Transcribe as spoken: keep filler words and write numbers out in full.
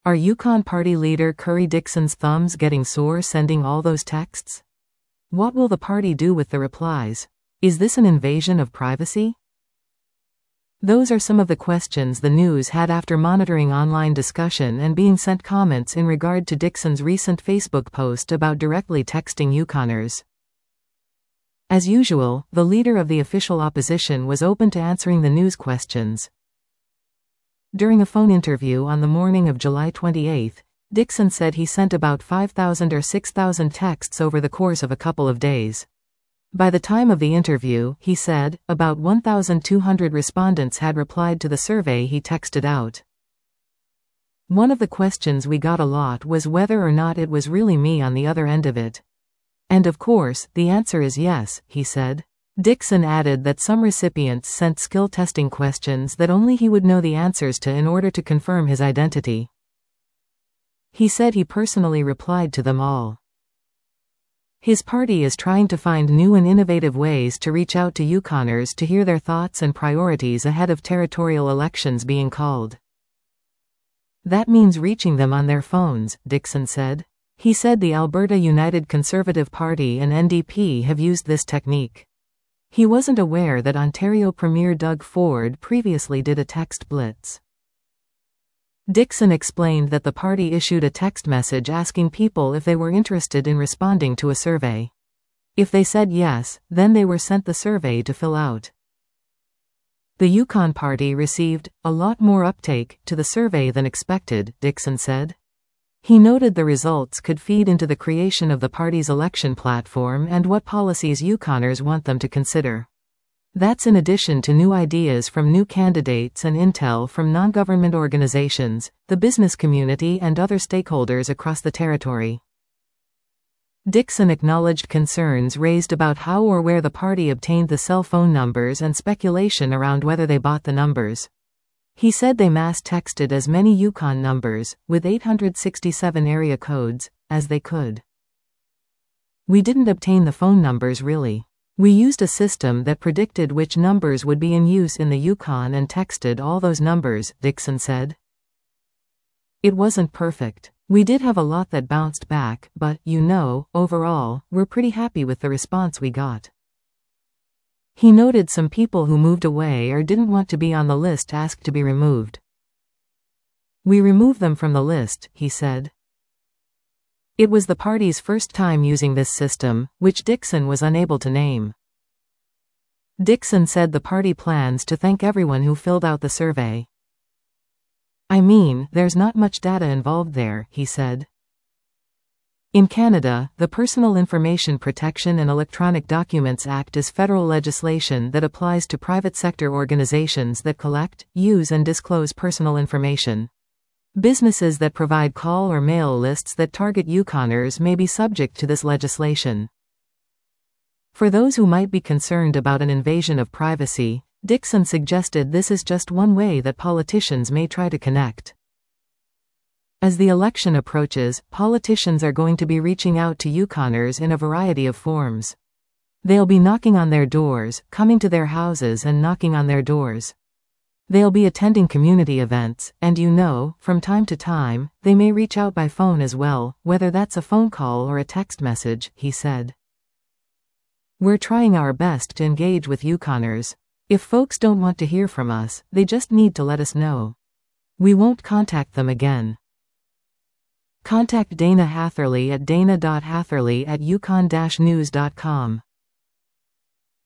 Are Yukon Party leader Curry Dixon's thumbs getting sore sending all those texts? What will the party do with the replies? Is this an invasion of privacy? Those are some of the questions the news had after monitoring online discussion and being sent comments in regard to Dixon's recent Facebook post about directly texting Yukoners. As usual, the leader of the official opposition was open to answering the news questions. During a phone interview on the morning of July twenty-eighth, Dixon said he sent about five thousand or six thousand texts over the course of a couple of days. By the time of the interview, he said, about one thousand two hundred respondents had replied to the survey he texted out. One of the questions we got a lot was whether or not it was really me on the other end of it. And of course, the answer is yes, he said. Dixon added that some recipients sent skill testing questions that only he would know the answers to in order to confirm his identity. He said he personally replied to them all. His party is trying to find new and innovative ways to reach out to Yukoners to hear their thoughts and priorities ahead of territorial elections being called. That means reaching them on their phones, Dixon said. He said the Alberta United Conservative Party and N D P have used this technique. He wasn't aware that Ontario Premier Doug Ford previously did a text blitz. Dixon explained that the party issued a text message asking people if they were interested in responding to a survey. If they said yes, then they were sent the survey to fill out. The Yukon Party received a lot more uptake to the survey than expected, Dixon said. He noted the results could feed into the creation of the party's election platform and what policies Yukoners want them to consider. That's in addition to new ideas from new candidates and intel from non-government organizations, the business community and other stakeholders across the territory. Dixon acknowledged concerns raised about how or where the party obtained the cell phone numbers and speculation around whether they bought the numbers. He said they mass texted as many Yukon numbers, with eight hundred sixty-seven area codes, as they could. We didn't obtain the phone numbers really. We used a system that predicted which numbers would be in use in the Yukon and texted all those numbers, Dixon said. It wasn't perfect. We did have a lot that bounced back, but, you know, overall, we're pretty happy with the response we got. He noted some people who moved away or didn't want to be on the list asked to be removed. We removed them from the list, he said. It was the party's first time using this system, which Dixon was unable to name. Dixon said the party plans to thank everyone who filled out the survey. I mean, there's not much data involved there, he said. In Canada, the Personal Information Protection and Electronic Documents Act is federal legislation that applies to private sector organizations that collect, use and disclose personal information. Businesses that provide call or mail lists that target Yukoners may be subject to this legislation. For those who might be concerned about an invasion of privacy, Dixon suggested this is just one way that politicians may try to connect. As the election approaches, politicians are going to be reaching out to Yukoners in a variety of forms. They'll be knocking on their doors, coming to their houses and knocking on their doors. They'll be attending community events, and you know, from time to time, they may reach out by phone as well, whether that's a phone call or a text message, he said. We're trying our best to engage with Yukoners. If folks don't want to hear from us, they just need to let us know. We won't contact them again. Contact Dana Hatherley at dana dot hatherley at yukon dash news dot com.